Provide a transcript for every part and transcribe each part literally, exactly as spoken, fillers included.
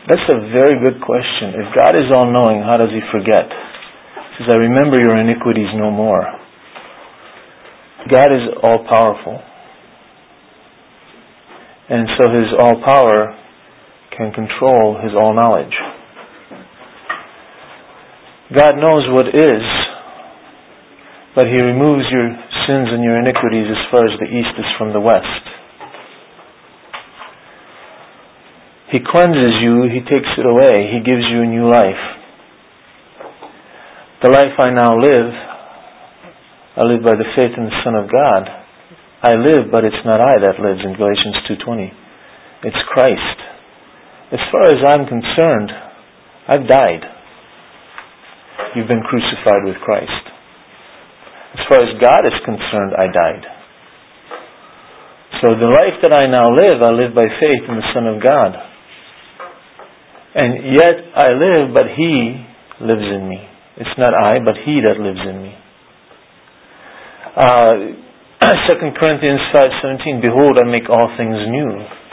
That's a very good question. If God is all-knowing, how does He forget? He says, I remember your iniquities no more. God is all-powerful. And so His all-power can control His all-knowledge. God knows what is, but He removes your sins and your iniquities as far as the east is from the west. He cleanses you, He takes it away, He gives you a new life. The life I now live, I live by the faith in the Son of God. I live, but it's not I that lives, in Galatians two twenty. It's Christ. As far as I'm concerned, I've died. You've been crucified with Christ. As far as God is concerned, I died. So the life that I now live, I live by faith in the Son of God. And yet I live, but He lives in me. It's not I, but He that lives in me. Uh, Second Corinthians five seventeen, behold, I make all things new.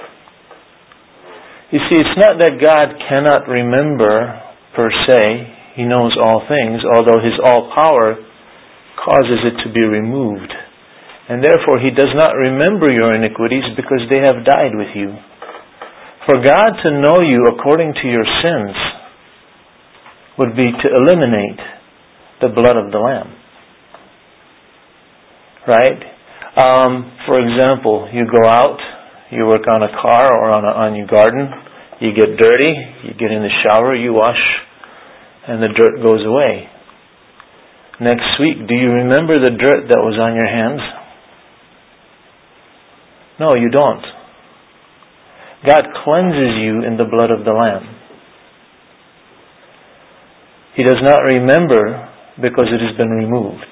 You see, it's not that God cannot remember per se. He knows all things, although His all-power causes it to be removed. And therefore He does not remember your iniquities because they have died with you. For God to know you according to your sins would be to eliminate the blood of the Lamb. Right? Um, for example, you go out, you work on a car or on, a, on your garden, you get dirty, you get in the shower, you wash, and the dirt goes away. Next week, do you remember the dirt that was on your hands? No, you don't. God cleanses you in the blood of the Lamb. He does not remember because it has been removed.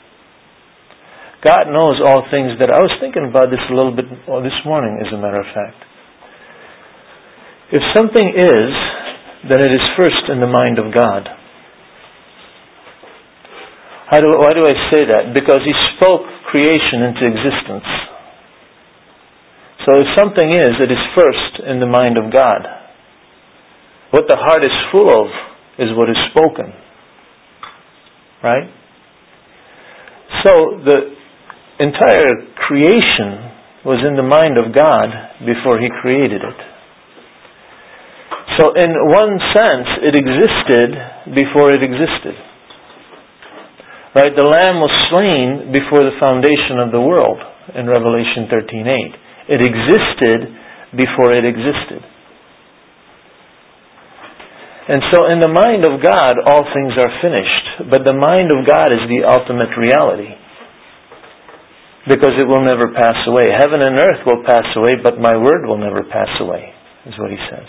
God knows all things that... I was thinking about this a little bit this morning, as a matter of fact. If something is, then it is first in the mind of God. How do, why do I say that? Because He spoke creation into existence. So if something is, it is first in the mind of God. What the heart is full of is what is spoken. Right? So the entire creation was in the mind of God before He created it. So in one sense, it existed before it existed. Right? The Lamb was slain before the foundation of the world in Revelation thirteen eight. It existed before it existed. And so in the mind of God, all things are finished. But the mind of God is the ultimate reality. Because it will never pass away. Heaven and earth will pass away, but my word will never pass away, is what He says.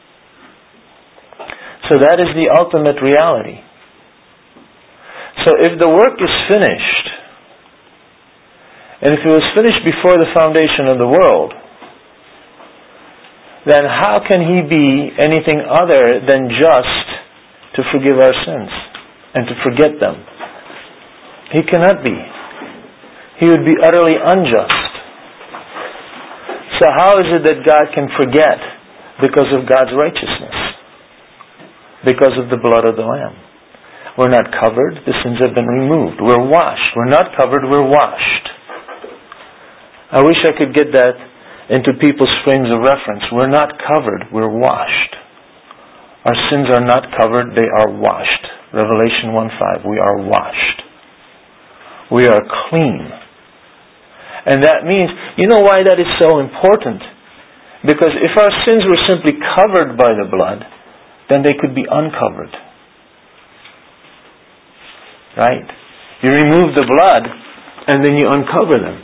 So that is the ultimate reality. So if the work is finished, and if it was finished before the foundation of the world, then how can He be anything other than just to forgive our sins and to forget them? He cannot be. He would be utterly unjust. So how is it that God can forget? Because of God's righteousness. Because of the blood of the Lamb. We're not covered. The sins have been removed. We're washed. We're not covered. We're washed. I wish I could get that into people's frames of reference. We're not covered. We're washed. Our sins are not covered. They are washed. Revelation one five. We are washed. We are clean. And that means, you know why that is so important? Because if our sins were simply covered by the blood, then they could be uncovered. Right? You remove the blood, and then you uncover them.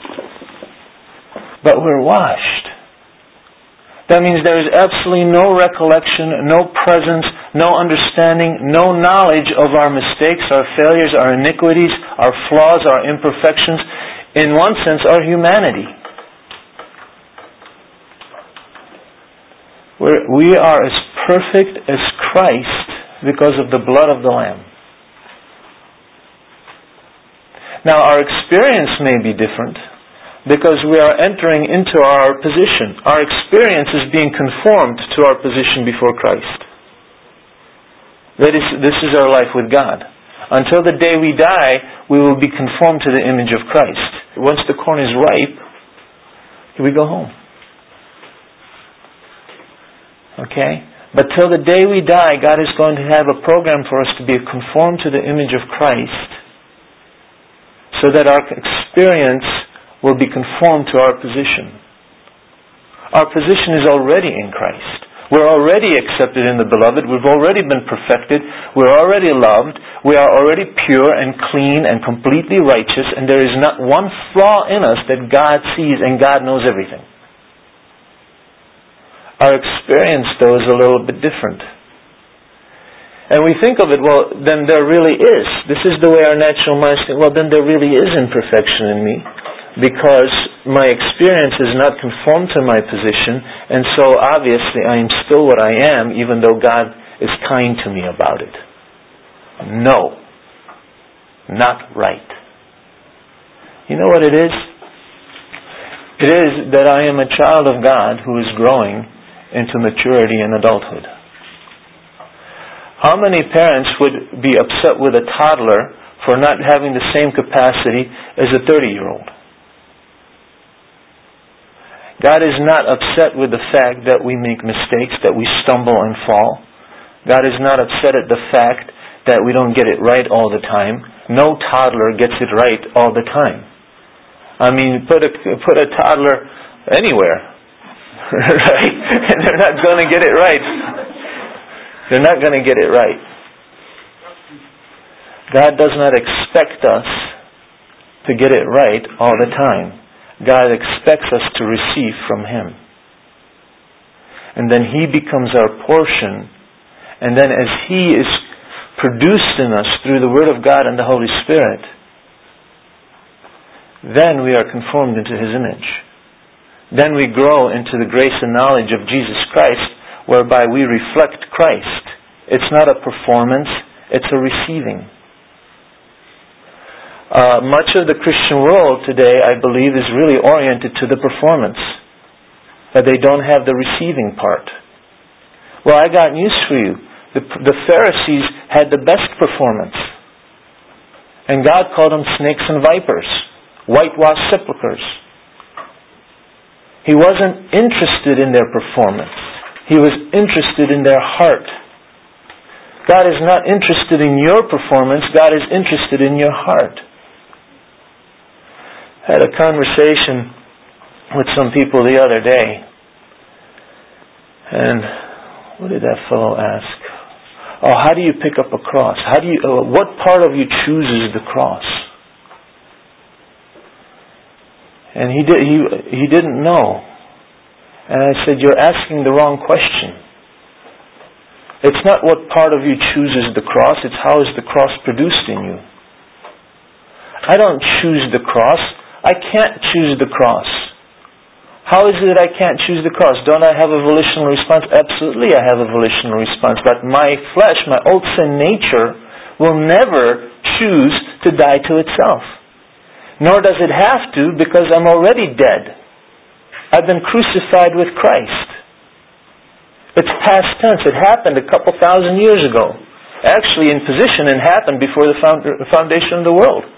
But we're washed. That means there is absolutely no recollection, no presence, no understanding, no knowledge of our mistakes, our failures, our iniquities, our flaws, our imperfections. In one sense, our humanity. We're, we are as perfect as Christ because of the blood of the Lamb. Now, our experience may be different, Because we are entering into our position. Our experience is being conformed to our position before Christ. That is, this is our life with God. Until the day we die, we will be conformed to the image of Christ. Once the corn is ripe, we go home. Okay? But till the day we die, God is going to have a program for us to be conformed to the image of Christ, so that our experience will be conformed to our position. Our position is already in Christ. We're already accepted in the Beloved. We've already been perfected. We're already loved. We are already pure and clean and completely righteous, and there is not one flaw in us that God sees, and God knows everything. Our experience, though, is a little bit different. And we think of it, well, then there really is. This is the way our natural minds think. Well, then there really is imperfection in me, because my experience is not conformed to my position, and so obviously I am still what I am, even though God is kind to me about it. No. Not right. You know what it is? It is that I am a child of God who is growing into maturity and adulthood. How many parents would be upset with a toddler for not having the same capacity as a thirty-year-old? God is not upset with the fact that we make mistakes, that we stumble and fall. God is not upset at the fact that we don't get it right all the time. No toddler gets it right all the time. I mean, put a, put a toddler anywhere, right? And they're not going to get it right. They're not going to get it right. God does not expect us to get it right all the time. God expects us to receive from Him. And then He becomes our portion. And then as He is produced in us through the Word of God and the Holy Spirit, then we are conformed into His image. Then we grow into the grace and knowledge of Jesus Christ, whereby we reflect Christ. It's not a performance, it's a receiving. Uh, much of the Christian world today, I believe, is really oriented to the performance. That they don't have the receiving part. Well, I got news for you. The, the Pharisees had the best performance. And God called them snakes and vipers. Whitewashed sepulchres. He wasn't interested in their performance. He was interested in their heart. God is not interested in your performance. God is interested in your heart. I had a conversation with some people the other day. And what did that fellow ask? Oh, how do you pick up a cross? How do you? Uh, what part of you chooses the cross? And he did. He he didn't know. And I said, you're asking the wrong question. It's not what part of you chooses the cross. It's how is the cross produced in you. I don't choose the cross. I can't choose the cross. How is it that I can't choose the cross? Don't I have a volitional response? Absolutely I have a volitional response. But my flesh, my old sin nature, will never choose to die to itself. Nor does it have to, because I'm already dead. I've been crucified with Christ. It's past tense. It happened a couple thousand years ago. Actually, in position, it happened before the foundation of the world.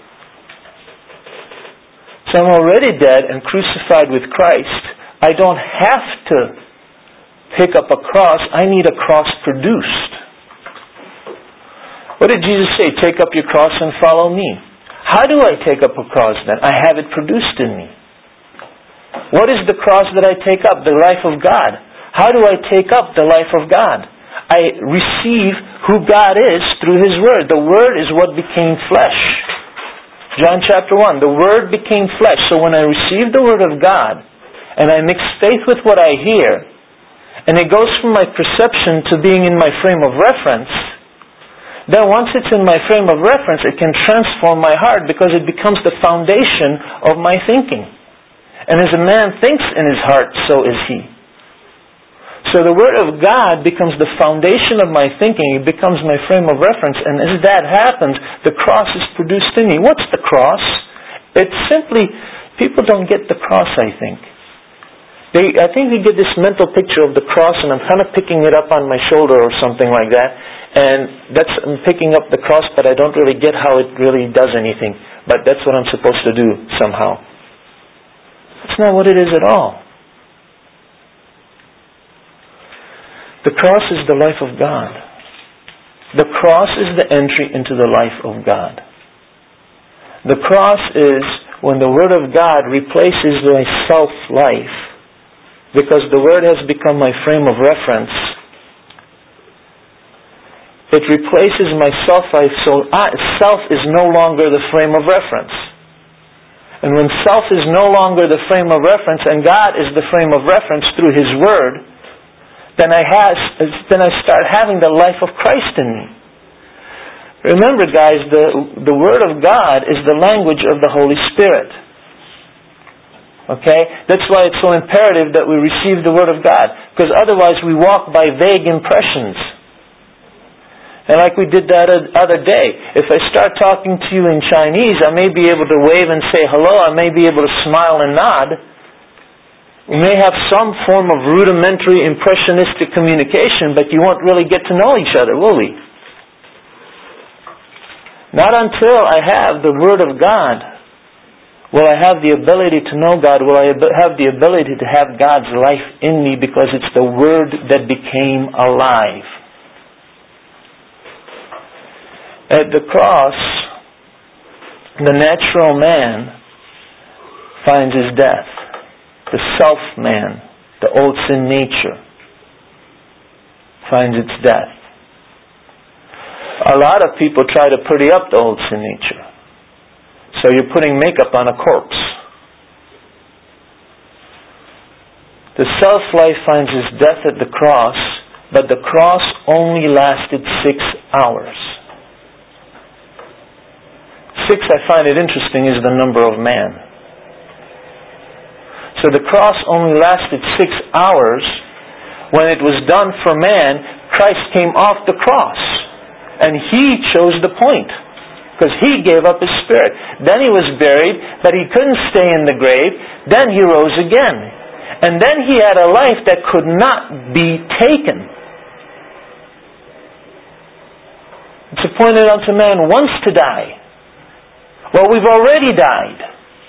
So I'm already dead and crucified with Christ. I don't have to pick up a cross. I need a cross produced. What did Jesus say? Take up your cross and follow me. How do I take up a cross then? I have it produced in me. What is the cross that I take up? The life of God. How do I take up the life of God? I receive who God is through His Word. The Word is what became flesh. John chapter one, the Word became flesh. So when I receive the Word of God, and I mix faith with what I hear, and it goes from my perception to being in my frame of reference, then once it's in my frame of reference, it can transform my heart, because it becomes the foundation of my thinking. And as a man thinks in his heart, so is he. So the Word of God becomes the foundation of my thinking. It becomes my frame of reference. And as that happens, the cross is produced in me. What's the cross? It's simply People don't get the cross, I think. They, I think they get this mental picture of the cross, and I'm kind of picking it up on my shoulder or something like that. And that's I'm picking up the cross, but I don't really get how it really does anything. But that's what I'm supposed to do somehow. That's not what it is at all. The cross is the life of God. The cross is the entry into the life of God. The cross is when the Word of God replaces my self-life, because the Word has become my frame of reference. It replaces my self-life, so I, self is no longer the frame of reference. And when self is no longer the frame of reference, and God is the frame of reference through His Word, then I has, then I start having the life of Christ in me. Remember, guys, the, the Word of God is the language of the Holy Spirit. Okay? That's why it's so imperative that we receive the Word of God. Because otherwise we walk by vague impressions. And like we did that other day, if I start talking to you in Chinese, I may be able to wave and say hello, I may be able to smile and nod. We may have some form of rudimentary, impressionistic communication, but you won't really get to know each other, will we? Not until I have the Word of God will I have the ability to know God, will I have the ability to have God's life in me, because it's the Word that became alive. At the cross, the natural man finds his death. The self-man, the old sin nature, finds its death. A lot of people try to pretty up the old sin nature. So you're putting makeup on a corpse. The self-life finds its death at the cross, but the cross only lasted six hours. Six, I find it interesting, is the number of man. So the cross only lasted six hours. When it was done for man, Christ came off the cross. And He chose the point. Because He gave up His Spirit. Then He was buried, but He couldn't stay in the grave. Then He rose again. And then He had a life that could not be taken. It's appointed unto man once to die. Well, we've already died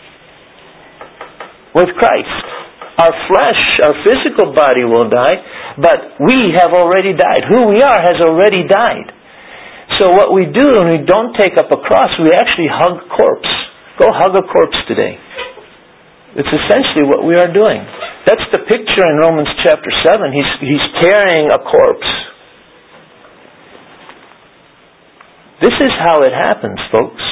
with Christ. Our flesh, our physical body will die, but we have already died. Who we are has already died. So what we do when we don't take up a cross, we actually hug corpse. Go hug a corpse today. It's essentially what we are doing. That's the picture in Romans chapter seven. He's, he's carrying a corpse. This is how it happens, folks.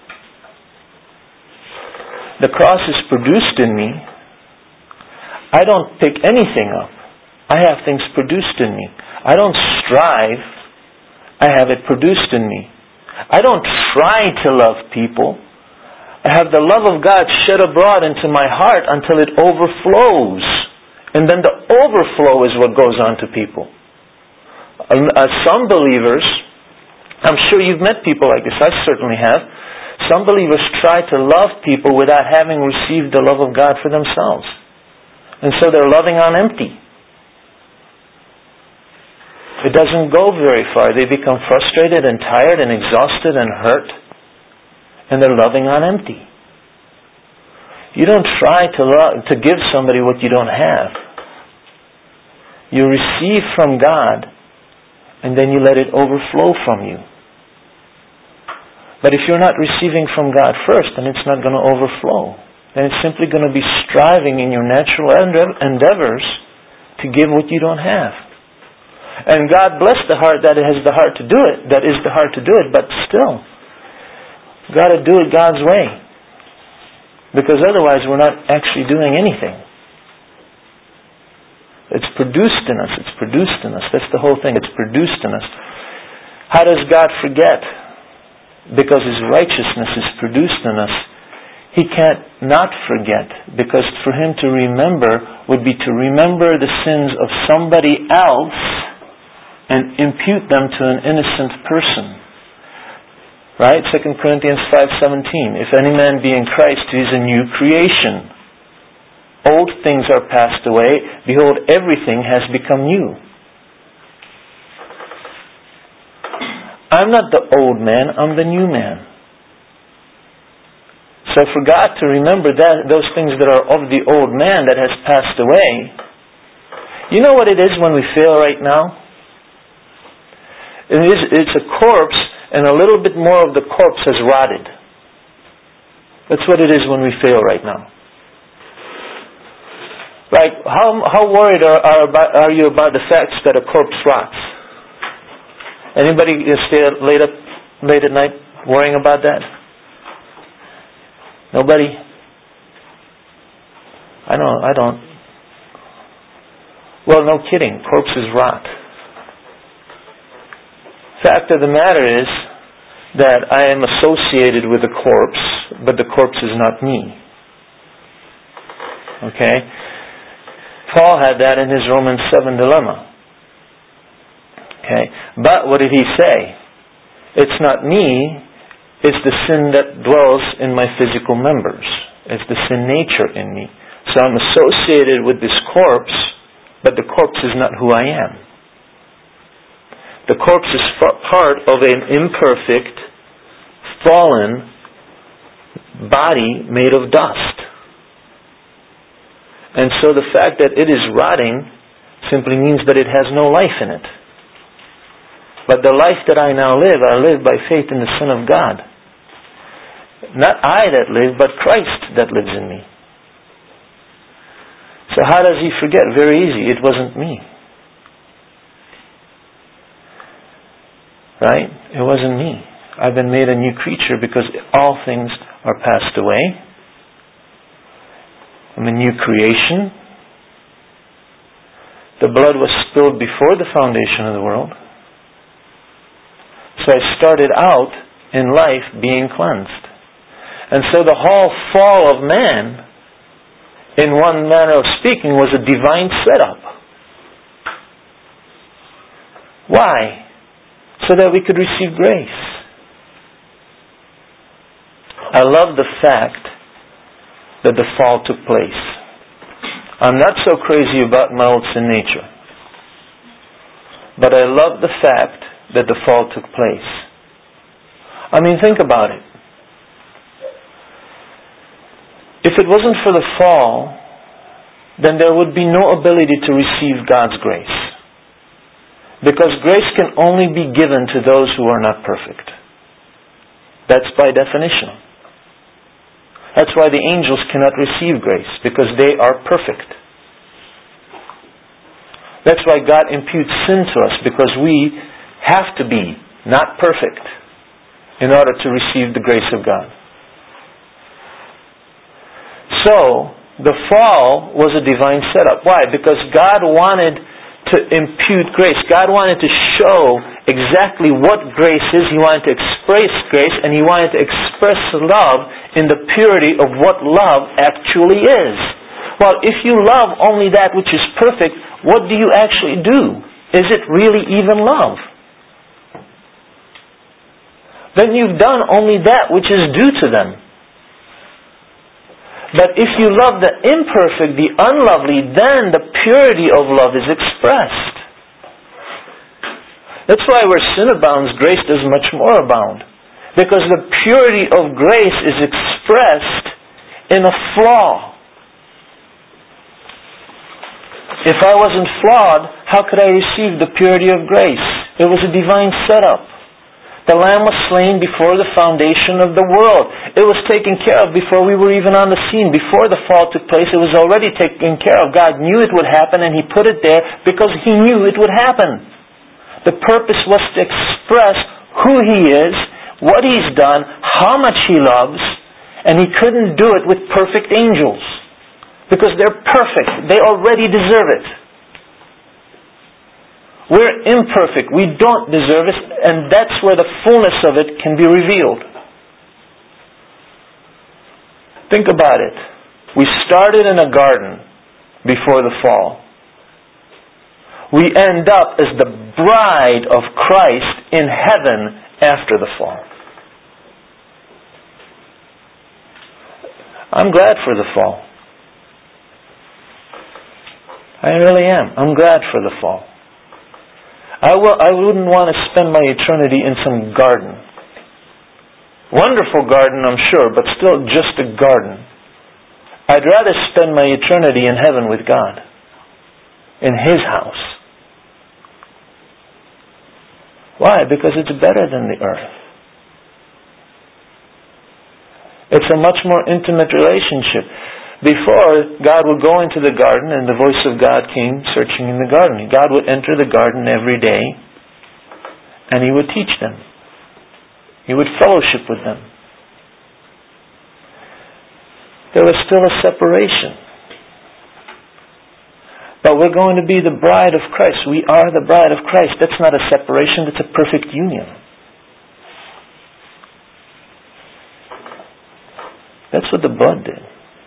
The cross is produced in me. I don't pick anything up. I have things produced in me. I don't strive. I have it produced in me. I don't try to love people. I have the love of God shed abroad into my heart until it overflows. And then the overflow is what goes on to people. Uh, some believers, I'm sure you've met people like this. I certainly have. Some believers try to love people without having received the love of God for themselves. And so they're loving on empty. It doesn't go very far. They become frustrated and tired and exhausted and hurt. And they're loving on empty. You don't try to love, to give somebody what you don't have. You receive from God, and then you let it overflow from you. But if you're not receiving from God first, then it's not going to overflow. Then it's simply going to be striving in your natural endeavors to give what you don't have. And God bless the heart that has the heart to do it, that is the heart to do it, but still, you've got to do it God's way. Because otherwise we're not actually doing anything. It's produced in us. It's produced in us. That's the whole thing. It's produced in us. How does God forget? Because His righteousness is produced in us. He can't not forget, because for Him to remember would be to remember the sins of somebody else and impute them to an innocent person. Right? Second Corinthians five seventeen. If any man be in Christ, he is a new creation. Old things are passed away. Behold, everything has become new. I'm not the old man, I'm the new man. So I forgot to remember that those things that are of the old man that has passed away. You know what it is when we fail right now? It is, it's a corpse, and a little bit more of the corpse has rotted. That's what it is when we fail right now. Right? How how worried are, are, about, are you about the fact that a corpse rots? Anybody stay late up late at night worrying about that? Nobody? I don't. I don't. Well, no kidding. Corpses rot. Fact of the matter is that I am associated with a corpse, but the corpse is not me. Okay? Paul had that in his Romans seven dilemma. Okay? But what did he say? It's not me, it's the sin that dwells in my physical members. It's the sin nature in me. So I'm associated with this corpse, but the corpse is not who I am. The corpse is part of an imperfect, fallen body made of dust. And so the fact that it is rotting simply means that it has no life in it. But the life that I now live, I live by faith in the Son of God. Not I that live, but Christ that lives in me. So how does he forget? Very easy. It wasn't me. Right? It wasn't me. I've been made a new creature because all things are passed away. I'm a new creation. The blood was spilled before the foundation of the world. So I started out in life being cleansed. And so the whole fall of man, in one manner of speaking, was a divine setup. Why? So that we could receive grace. I love the fact that the fall took place. I'm not so crazy about my old sin nature. But I love the fact that the fall took place. I mean, think about it. If it wasn't for the fall, then there would be no ability to receive God's grace. Because grace can only be given to those who are not perfect. That's by definition. That's why the angels cannot receive grace, because they are perfect. That's why God imputes sin to us, because we have to be not perfect in order to receive the grace of God. So, the fall was a divine setup. Why? Because God wanted to impute grace. God wanted to show exactly what grace is. He wanted to express grace, and He wanted to express love in the purity of what love actually is. Well, if you love only that which is perfect, what do you actually do? Is it really even love? Then you've done only that which is due to them. But if you love the imperfect, the unlovely, then the purity of love is expressed. That's why where sin abounds, grace does much more abound. Because the purity of grace is expressed in a flaw. If I wasn't flawed, how could I receive the purity of grace? It was a divine setup. The Lamb was slain before the foundation of the world. It was taken care of before we were even on the scene. Before the fall took place, it was already taken care of. God knew it would happen, and He put it there because He knew it would happen. The purpose was to express who He is, what He's done, how much He loves, and He couldn't do it with perfect angels. Because they're perfect. They already deserve it. We're imperfect. We don't deserve it, and that's where the fullness of it can be revealed. Think about it. We started in a garden before the fall. We end up as the bride of Christ in heaven after the fall. I'm glad for the fall. I really am. I'm glad for the fall. I, will, I wouldn't want to spend my eternity in some garden. Wonderful garden, I'm sure, but still just a garden. I'd rather spend my eternity in heaven with God, in His house. Why? Because it's better than the earth. It's a much more intimate relationship. Before, God would go into the garden and the voice of God came searching in the garden. God would enter the garden every day and He would teach them. He would fellowship with them. There was still a separation. But we're going to be the bride of Christ. We are the bride of Christ. That's not a separation, that's a perfect union. That's what the blood did.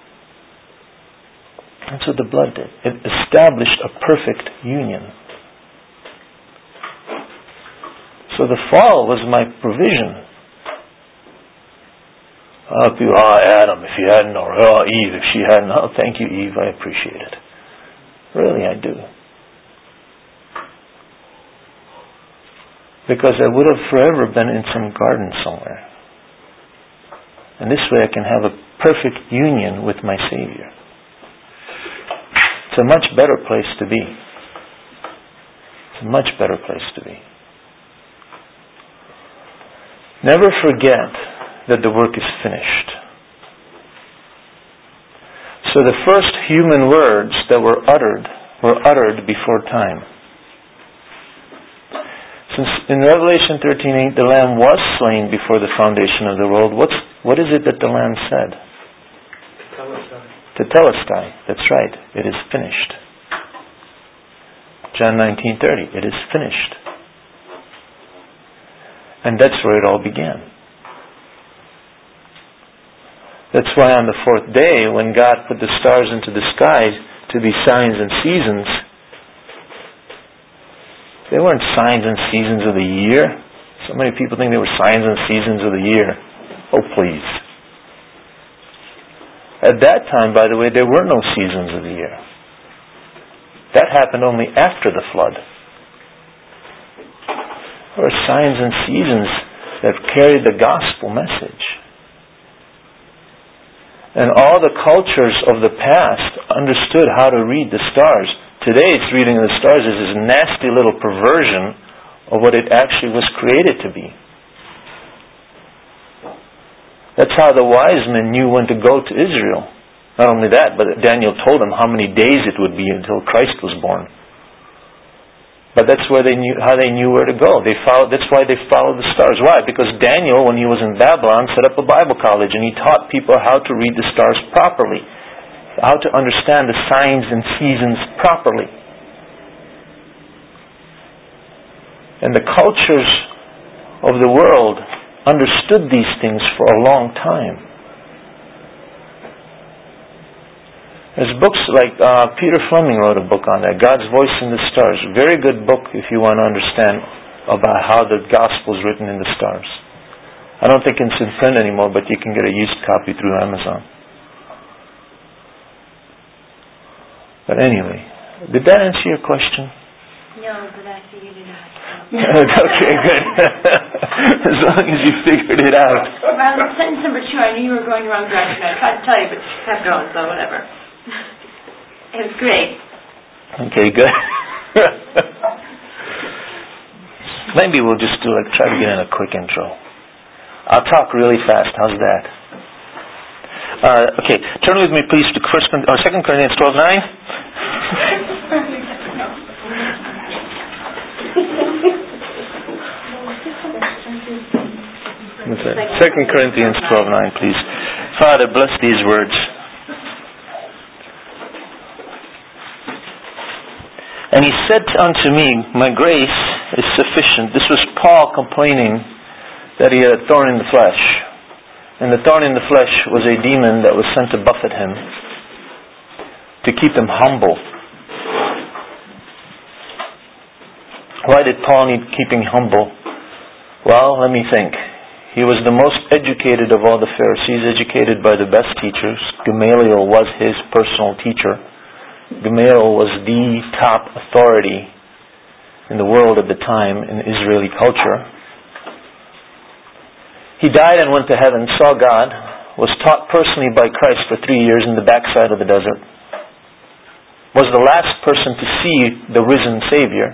That's what the blood did. It established a perfect union. So the fall was my provision. Oh, people, oh, Adam, if you hadn't, or oh, Eve, if she hadn't. Oh, thank you, Eve, I appreciate it. Really, I do. Because I would have forever been in some garden somewhere. And this way I can have a perfect union with my Savior. It's a much better place to be. It's a much better place to be. Never forget that the work is finished. So the first human words that were uttered were uttered before time. Since in Revelation thirteen eight the Lamb was slain before the foundation of the world, what's, what is it that the Lamb said? Tetelestai. That's right. It is finished. John nineteen thirty. It is finished. And that's where it all began. That's why on the fourth day, when God put the stars into the sky to be signs and seasons, they weren't signs and seasons of the year. So many people think they were signs and seasons of the year. Oh, please. At that time, by the way, there were no seasons of the year. That happened only after the flood. There were signs and seasons that carried the gospel message. And all the cultures of the past understood how to read the stars. Today's reading of the stars is this nasty little perversion of what it actually was created to be. That's how the wise men knew when to go to Israel. Not only that, but Daniel told them how many days it would be until Christ was born. But that's where they knew how they knew where to go. They followed, that's why they followed the stars. Why? Because Daniel, when he was in Babylon, set up a Bible college and he taught people how to read the stars properly, how to understand the signs and seasons properly. And the cultures of the world understood these things for a long time. There's books like uh, Peter Fleming wrote a book on that, God's Voice in the Stars. Very good book if you want to understand about how the gospel is written in the stars. I don't think it's in print anymore, but you can get a used copy through Amazon. But anyway, did that answer your question? No, but I figured it out. Okay, good. As long as you figured it out. Well, sentence number two, I knew you were going the wrong direction. I tried to tell you, but you kept going, so whatever. It was great. Okay, good. Maybe we'll just do like try to get in a quick intro. I'll talk really fast. How's that? Uh, okay, turn with me, please, to First or Second Corinthians twelve nine. Second Corinthians twelve nine, please. Father, bless these words. And he said unto me, my grace is sufficient. This was Paul complaining that he had a thorn in the flesh. And the thorn in the flesh was a demon that was sent to buffet him, to keep him humble. Why did Paul need keeping humble? Well, let me think. He was the most educated of all the Pharisees, educated by the best teachers. Gamaliel was his personal teacher. Gamaliel was the top authority in the world at the time in Israeli culture. He died and went to heaven, saw God, was taught personally by Christ for three years in the backside of the desert, was the last person to see the risen Savior.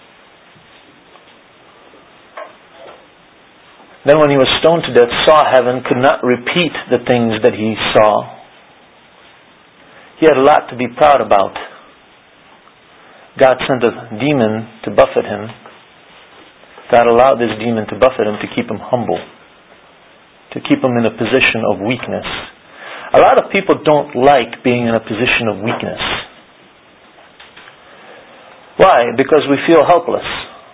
Then when he was stoned to death, saw heaven, could not repeat the things that he saw. He had a lot to be proud about. God sent a demon to buffet him. God allowed this demon to buffet him to keep him humble, to keep him in a position of weakness. A lot of people don't like being in a position of weakness. Why? Because we feel helpless.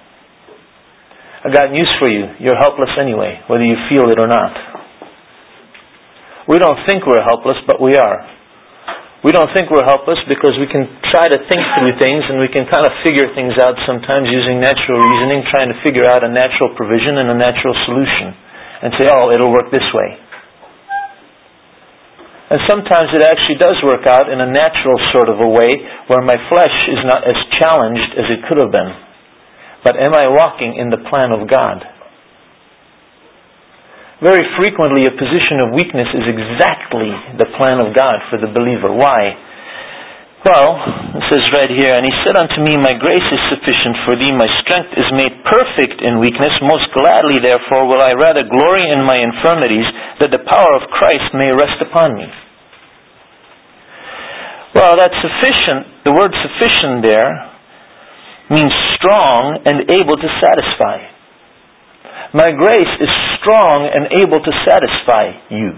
I got news for you. You're helpless anyway, whether you feel it or not. We don't think we're helpless, but we are. We don't think we're helpless because we can try to think through things and we can kind of figure things out sometimes using natural reasoning, trying to figure out a natural provision and a natural solution. And say, oh, it'll work this way. And sometimes it actually does work out in a natural sort of a way where my flesh is not as challenged as it could have been. But am I walking in the plan of God? Very frequently a position of weakness is exactly the plan of God for the believer. Why? Well, it says right here, and he said unto me, my grace is sufficient for thee, my strength is made perfect in weakness. Most gladly, therefore, will I rather glory in my infirmities, that the power of Christ may rest upon me. Well, that's sufficient. The word sufficient there means strong and able to satisfy. My grace is strong and able to satisfy you.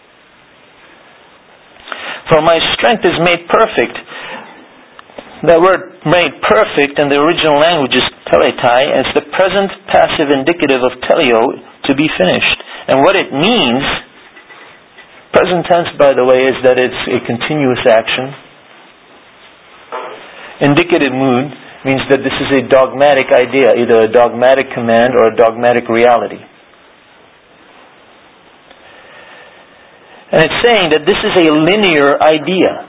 For my strength is made perfect. That word made perfect in the original language is teletai, and it's the present passive indicative of teleo, to be finished. And what it means, present tense by the way, is that it's a continuous action. Indicative mood means that this is a dogmatic idea, either a dogmatic command or a dogmatic reality. And it's saying that this is a linear idea.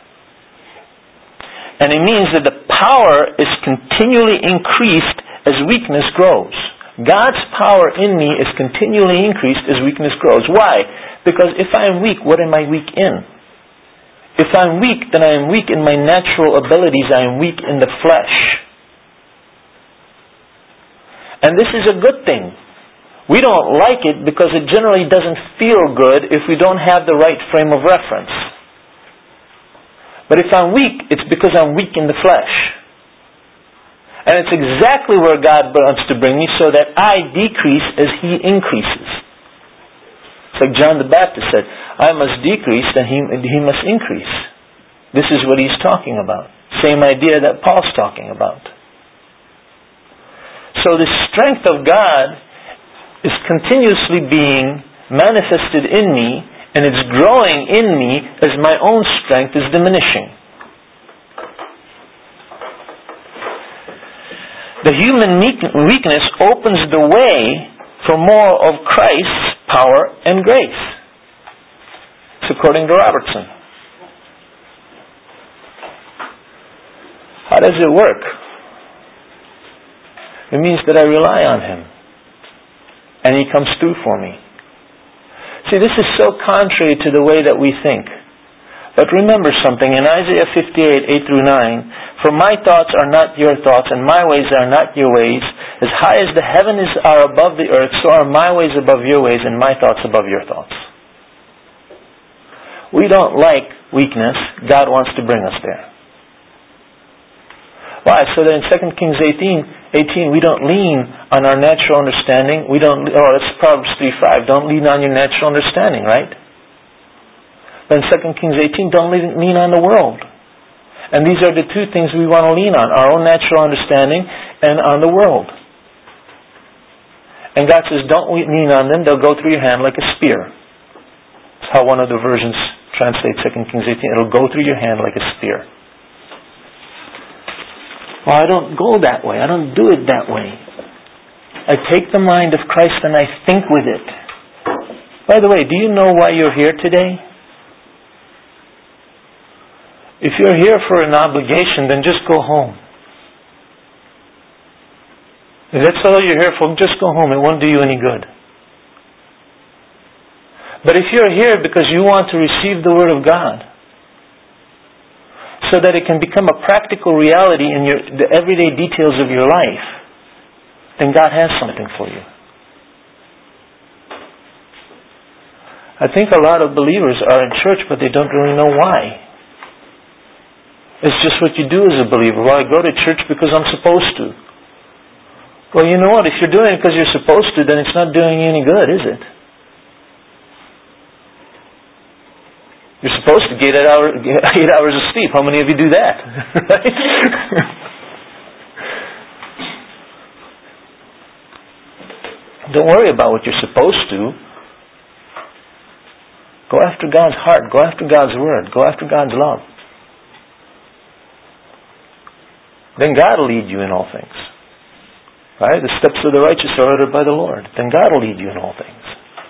And it means that the power is continually increased as weakness grows. God's power in me is continually increased as weakness grows. Why? Because if I am weak, what am I weak in? If I'm weak, then I am weak in my natural abilities. I am weak in the flesh. And this is a good thing. We don't like it because it generally doesn't feel good if we don't have the right frame of reference. But if I'm weak, it's because I'm weak in the flesh. And it's exactly where God wants to bring me so that I decrease as He increases. It's like John the Baptist said, I must decrease and he, he must increase. This is what he's talking about. Same idea that Paul's talking about. So the strength of God is continuously being manifested in me, and it's growing in me as my own strength is diminishing. The human weakness opens the way for more of Christ's power and grace. It's according to Robertson. How does it work? It means that I rely on Him. And He comes through for me. See, this is so contrary to the way that we think. But remember something, in Isaiah fifty-eight, eight through nine, for my thoughts are not your thoughts, and my ways are not your ways. As high as the heavens are above the earth, so are my ways above your ways, and my thoughts above your thoughts. We don't like weakness. God wants to bring us there. Why? So that in Second Kings eighteen, eighteen, we don't lean on our natural understanding. We don't, oh, it's Proverbs three five. Don't lean on your natural understanding, right? But in Second Kings eighteen, don't lean on the world. And these are the two things we want to lean on, our own natural understanding and on the world. And God says, don't lean on them, they'll go through your hand like a spear. That's how one of the versions translates Second Kings eighteen. It'll go through your hand like a spear. Well, I don't go that way. I don't do it that way. I take the mind of Christ and I think with it. By the way, do you know why you're here today? If you're here for an obligation, then just go home. If that's all you're here for, just go home. It won't do you any good. But if you're here because you want to receive the Word of God, so that it can become a practical reality in your the everyday details of your life, then God has something for you. I think a lot of believers are in church, but they don't really know why. It's just what you do as a believer. Well, I go to church because I'm supposed to. Well, you know what? If you're doing it because you're supposed to, then it's not doing you any good, is it? You're supposed to get eight hours, eight hours of sleep. How many of you do that? Right? Don't worry about what you're supposed to. Go after God's heart. Go after God's Word. Go after God's love. Then God will lead you in all things. Right? The steps of the righteous are ordered by the Lord. Then God will lead you in all things.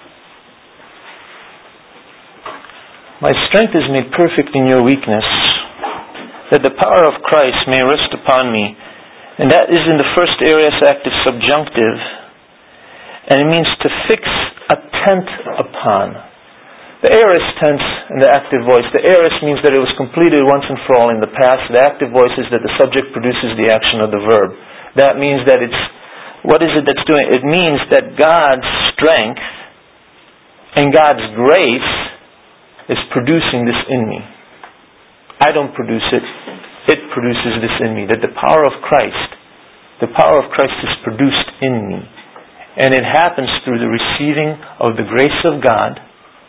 My strength is made perfect in your weakness, that the power of Christ may rest upon me. And that is in the first aorist active subjunctive. And it means to fix a tent upon. The aorist tense and the active voice. The aorist means that it was completed once and for all in the past. The active voice is that the subject produces the action of the verb. That means that it's, what is it that's doing it? It means that God's strength and God's grace is producing this in me. I don't produce it. It produces this in me. That the power of Christ, the power of Christ is produced in me. And it happens through the receiving of the grace of God.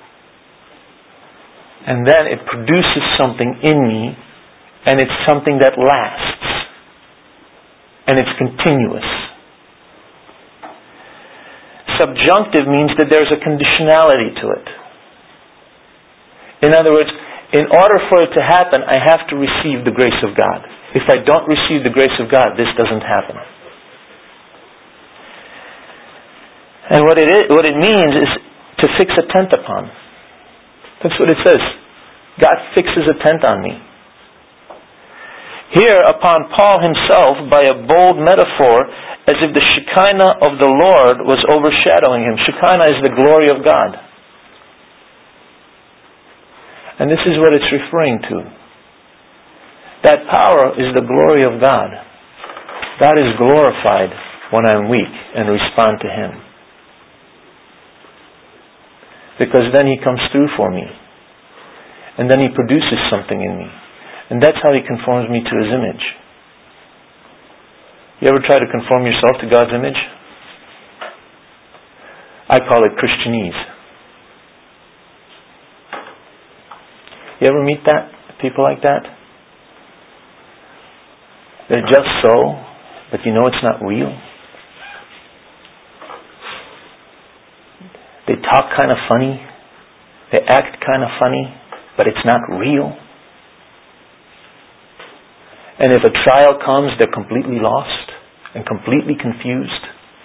And then it produces something in me, and it's something that lasts. And it's continuous. Subjunctive means that there's a conditionality to it. In other words, in order for it to happen, I have to receive the grace of God. If I don't receive the grace of God, this doesn't happen. And what it is, what it means is to fix a tent upon. That's what it says. God fixes a tent on me. Here, upon Paul himself, by a bold metaphor, as if the Shekinah of the Lord was overshadowing him. Shekinah is the glory of God. And this is what it's referring to. That power is the glory of God. God is glorified when I'm weak and respond to Him. Because then He comes through for me. And then He produces something in me. And that's how He conforms me to His image. You ever try to conform yourself to God's image? I call it Christianese. You ever meet that? People like that? They're just so, but you know it's not real. They talk kind of funny. They act kind of funny, but it's not real. And if a trial comes, they're completely lost and completely confused.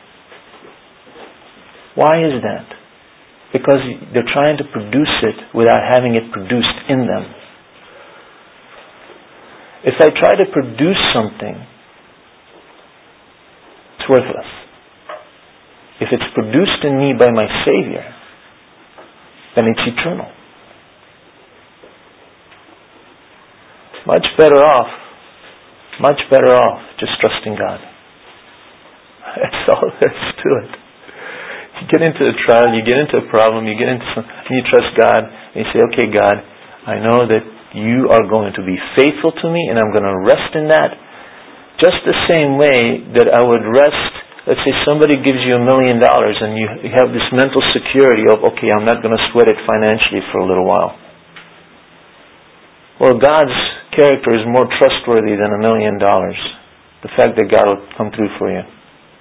Why is that? Because they're trying to produce it without having it produced in them. If I try to produce something, it's worthless. If it's produced in me by my Savior, then it's eternal. Much better off, much better off just trusting God. That's all there is to it. You get into a trial, you get into a problem, you get into some, and you trust God, and you say, okay, God, I know that you are going to be faithful to me, and I'm going to rest in that. Just the same way that I would rest, let's say somebody gives you a million dollars, and you have this mental security of, okay, I'm not going to sweat it financially for a little while. Well, God's character is more trustworthy than a million dollars. The fact that God will come through for you.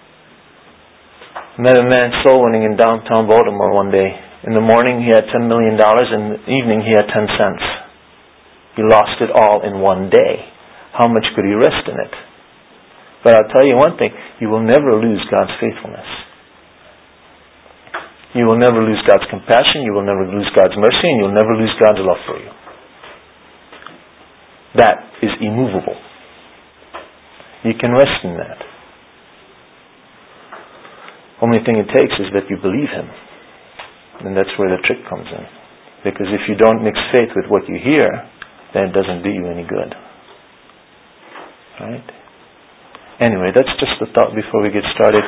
I met a man soul winning in downtown Baltimore one day. In the morning he had ten million dollars, in the evening he had ten cents. He lost it all in one day. How much could he rest in it? But I'll tell you one thing, you will never lose God's faithfulness. You will never lose God's compassion, you will never lose God's mercy, and you'll never lose God's love for you. That is immovable. You can rest in that. Only thing it takes is that you believe Him. And that's where the trick comes in. Because if you don't mix faith with what you hear, then it doesn't do you any good. Right? Anyway, that's just a thought before we get started.